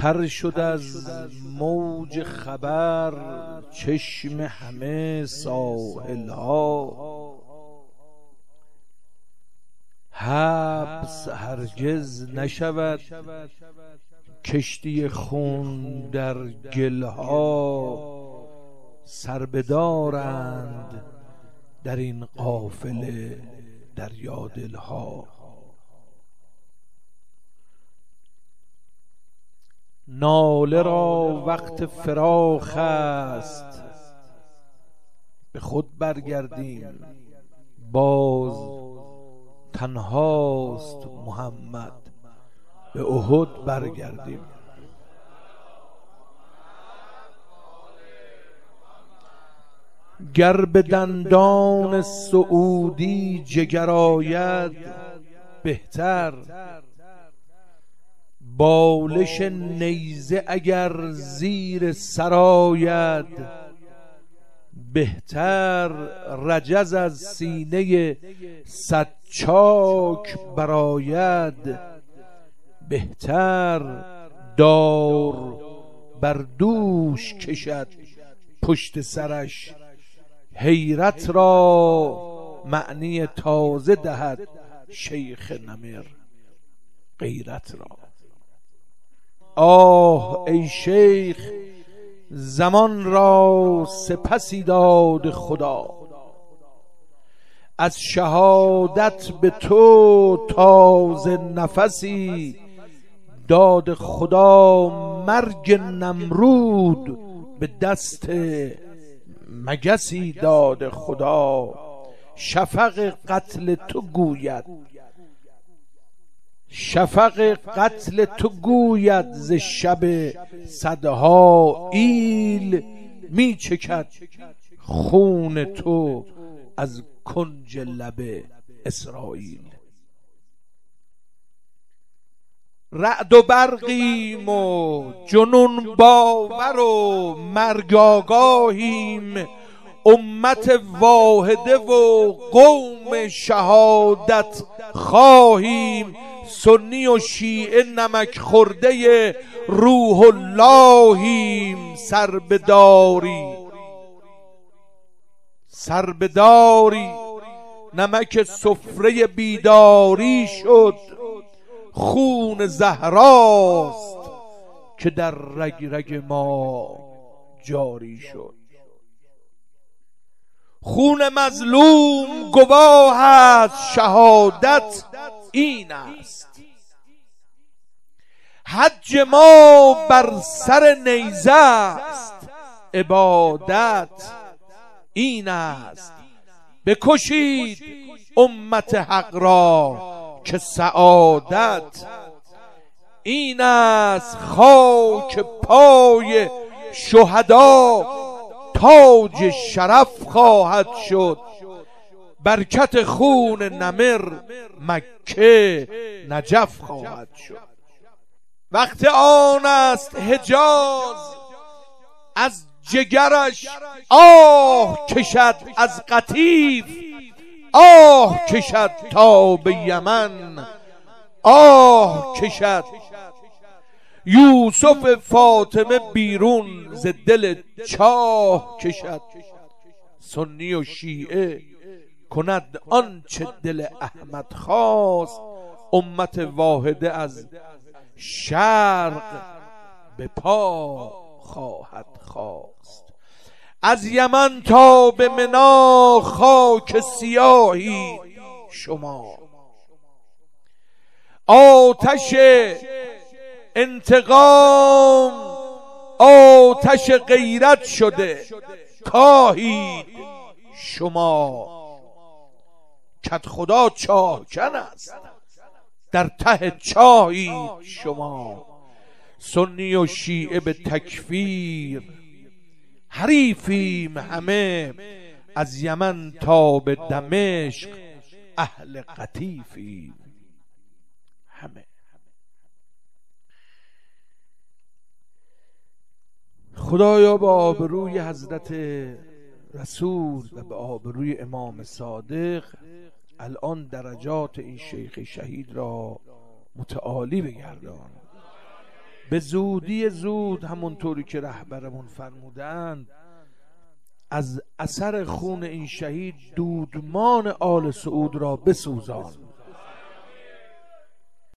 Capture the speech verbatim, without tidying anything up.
تر شد از موج خبر چشم همه ساحل ها، حبس هرگز نشود کشتی خون در گلها. سر بدارند در این قافله دریادلها. ناله را وقت فراخ است، به خود برگردیم باز تنهاست محمد، به احد برگردیم. گر به دندان سعودی جگر آید بهتر، بالش نیزه اگر زیر سر آید بهتر. رجز از سینه صد چاک برآید بهتر. دار بر دوش کشد پشت سرش، حیرت را معنی تازه دهد شیخ نمر غیرت را. آه ای شیخ زمان را سپسی داد خدا، از شهادت به تو تازه نفسی داد خدا. مرگ نمرود به دست مگسی داد خدا. شفق قتل تو گوید شفق قتل تو گوید ز شب صدها ایل، می چکد خون تو از کنج لب اسرائیل. رعد و برقیم و جنون باور و مرگ آگاهیم، امت واحده و قوم شهادت خواهیم. سنی و شیعه نمک خورده روح اللهیم. سربداری سربداری نمک سفره بیداری شد. خون زهراست که در رگ رگ ما جاری شد. خون مظلوم گواه است، شهادت این است. حج ما بر سر نیزه است، عبادت این است. بکشید امت حق را که سعادت این است. خاک پای شهدا تاج شرف خواهد شد. برکت خون نمر مکه نجف خواهد شد. وقت آن است حجاز از جگرش آه کشد، از قطیف آه کشد تا به یمن آه کشد. یوسف فاطمه بیرون ز دل چاه کشد. سنی و شیعه کند آنچه دل احمد خواست. امت واحده از شرق به پا خواهد خواست. از یمن تا به منا خاک سیاهی شما. آتش انتقام آتش غیرت شده کاهید شما. کت خدا چاهکن است در ته چاهید شما. سنی و شیعه به تکفیر حریفیم همه. از یمن تا به دمشق اهل قطیفیم همه. خدایا با آبروی حضرت رسول و به آبروی امام صادق الان درجات این شیخ شهید را متعالی بگردان. به زودی زود، همونطوری که رهبرمون فرمودند، از اثر خون این شهید دودمان آل سعود را بسوزان.